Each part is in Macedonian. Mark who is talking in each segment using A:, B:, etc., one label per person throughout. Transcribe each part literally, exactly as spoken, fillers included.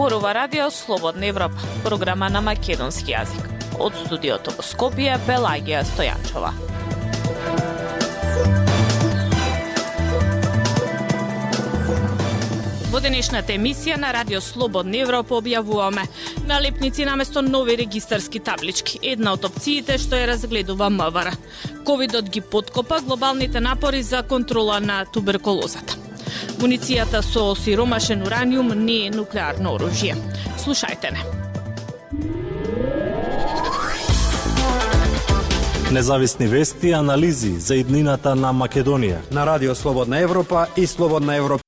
A: Зборува Радио Слободна Европа, програма на македонски јазик. Од студиото во Скопје, Пелагија Стојачова. Во денешната емисија на Радио Слободна Европа објавуваме налепници наместо нови регистарски таблички, една од опциите што ја разгледува МВР. Ковидот ги подкопа глобалните напори за контрола на туберкулозата. Муницијата со осиромашен ураниум не е нуклеарно оружје. Слушајте не.
B: Независни вести и анализи за иднината на Македонија
C: на Радио Слободна Европа и Слободна Европа.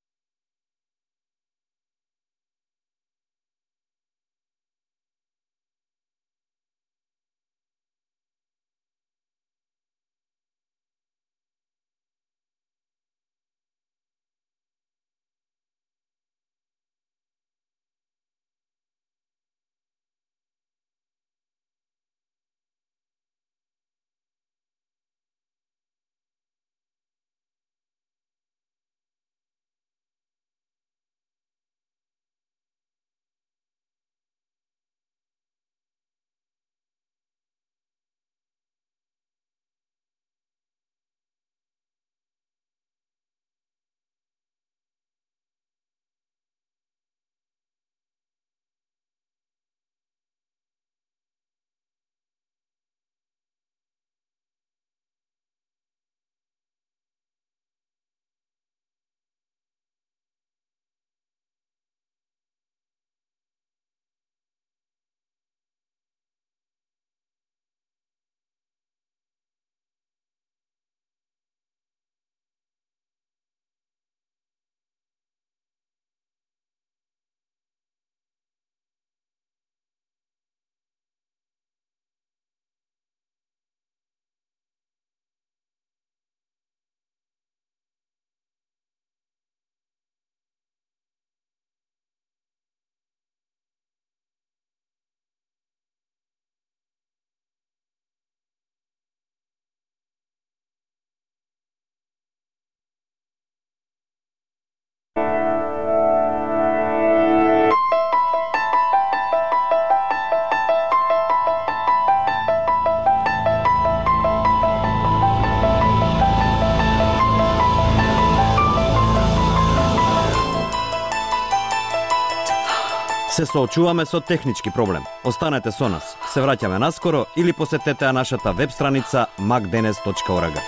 C: Се соочуваме со технички проблем. Останете со нас. Се враќаме наскоро или посетете нашата веб страница макденес точка орг.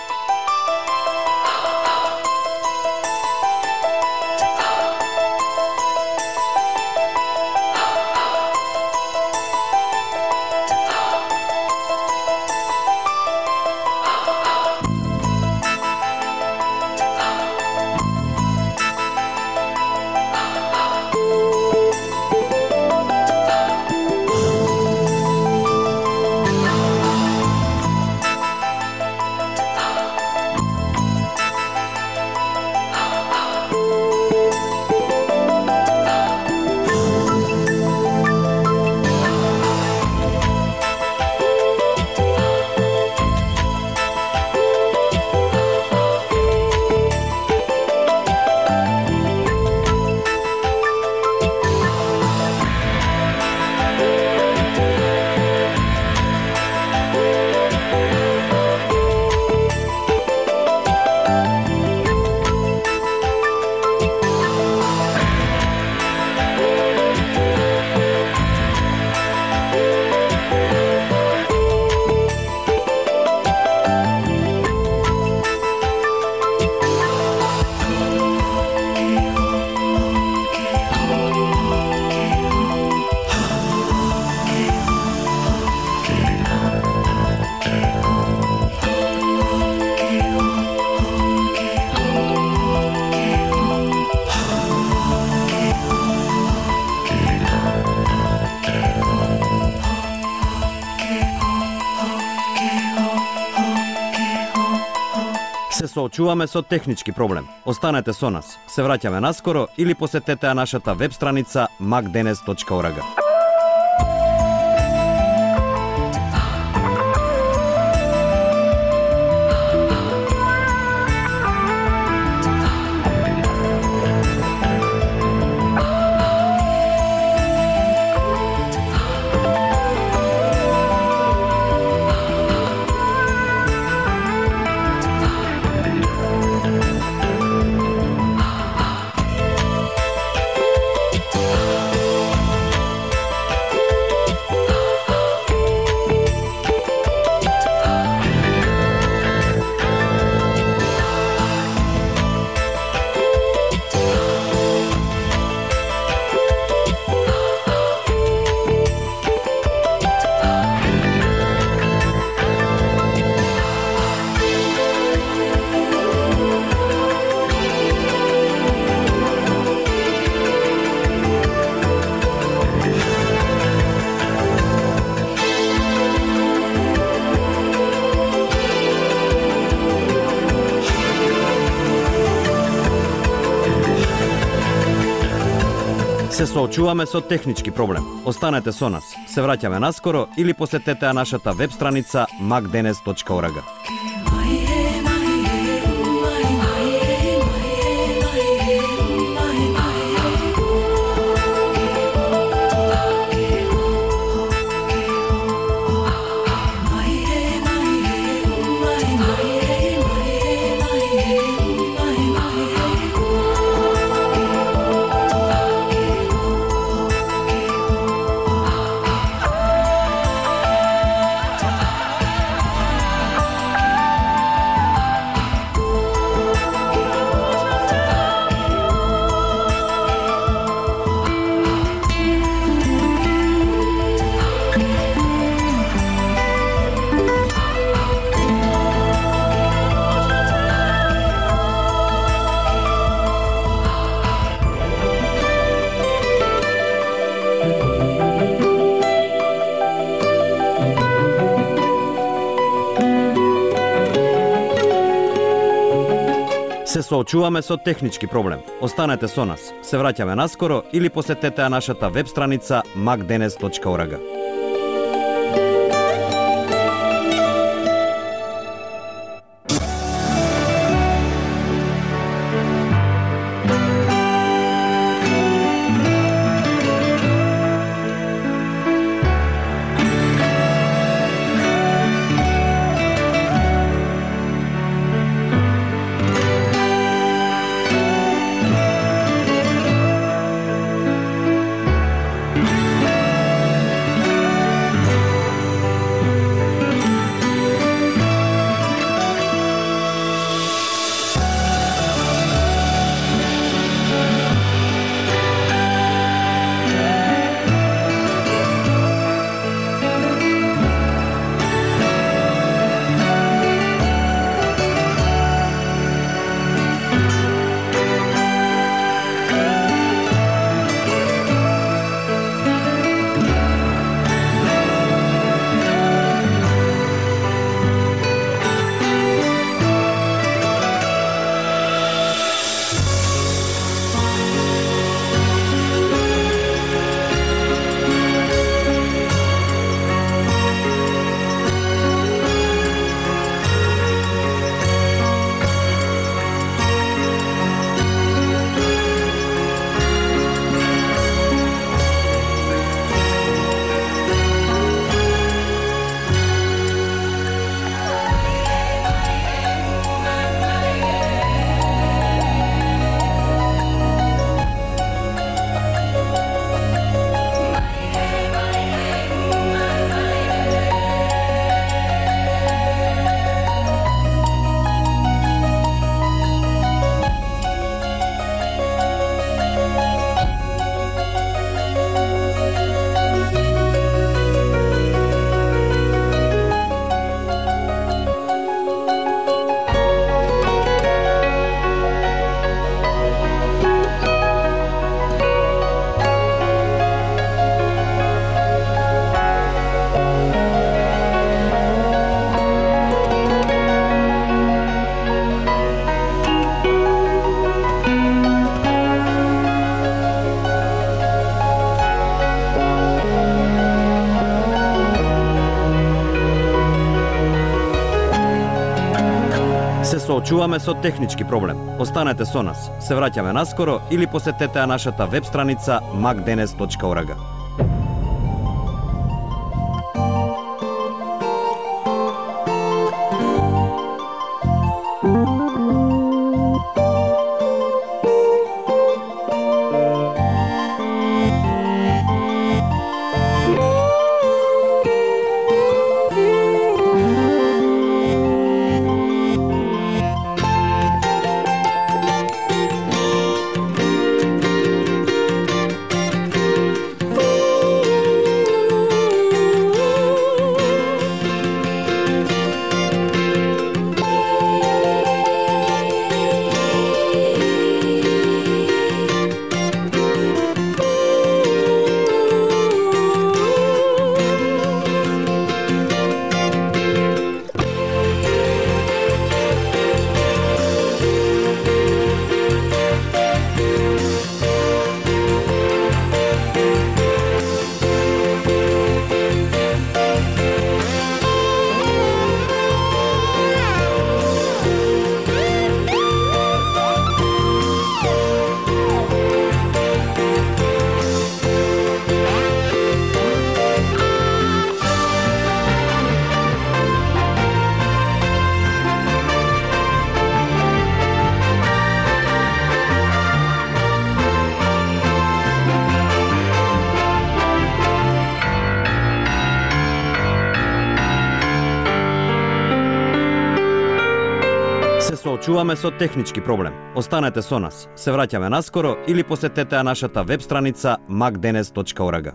C: Се соочуваме со технички проблем. Останете со нас. Се враќаме наскоро или посетете нашата веб страница макденес точка орг. Се соочуваме со технички проблем. Останете со нас. Се враќаме наскоро или посетете нашата веб страница мак денес точка орг. Се соочуваме со технички проблем. Останете со нас. Се враќаме наскоро или посетете нашата веб страница мак денес точка орг. Се соочуваме со технички проблем. Останете со нас. Се враќаме наскоро или посетете нашата веб страница мак денес точка орг. соочуваме со технички проблем. Останете со нас. Се враќаме наскоро или посетете нашата веб страница мак денес точка орг.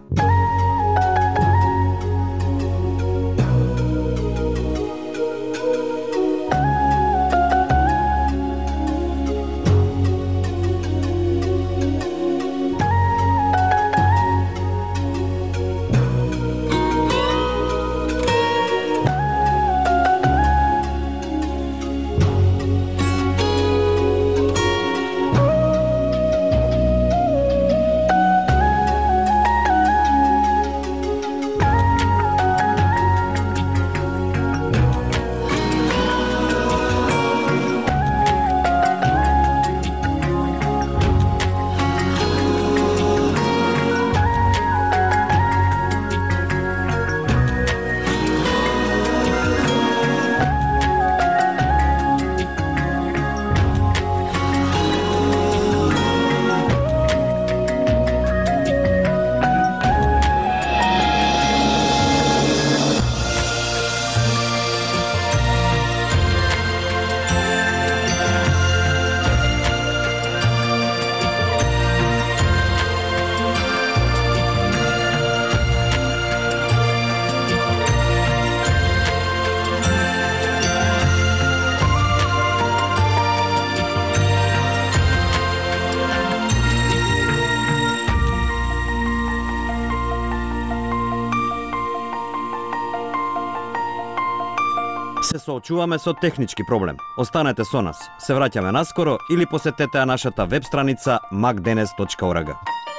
C: Се соочуваме со технички проблем. Останете со нас. Се враќаме наскоро или посетете нашата веб страница мак денес точка орг.